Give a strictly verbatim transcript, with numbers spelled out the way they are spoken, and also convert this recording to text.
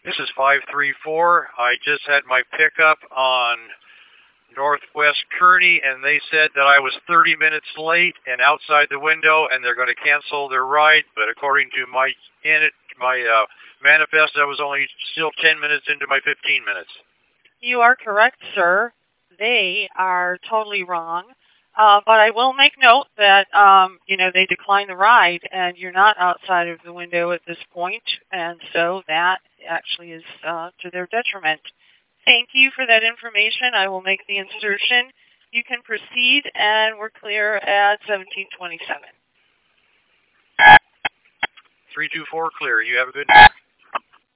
This is five three four. I just had my pickup on Northwest Kearney, and they said that I was thirty minutes late and outside the window, and they're going to cancel their ride. But according to my in it, my uh, manifest, I was only still ten minutes into my fifteen minutes. You are correct, sir. They are totally wrong. Uh, but I will make note that, um, you know, they declined the ride, and you're not outside of the window at this point, and so that actually is uh, to their detriment. Thank you for that information. I will make the insertion. You can proceed, and we're clear at seventeen twenty-seven. three two four clear. You have a good day.